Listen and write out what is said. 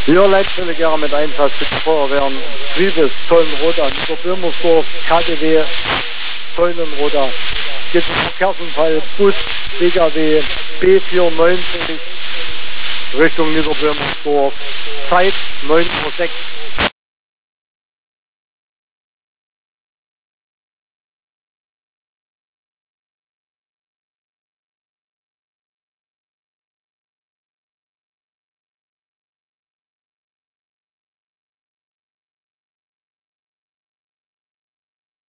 Ja, Leitstelle gerne mit Einsatz für die Feuerwehren Friedrichs, Zollenroda, Niederbirmersdorf, KDW, Zollenroda. Geht ein Verkehrsunfall, Bus, PKW B94 Richtung Niederbirmersdorf. Zeit 9:06 Uhr.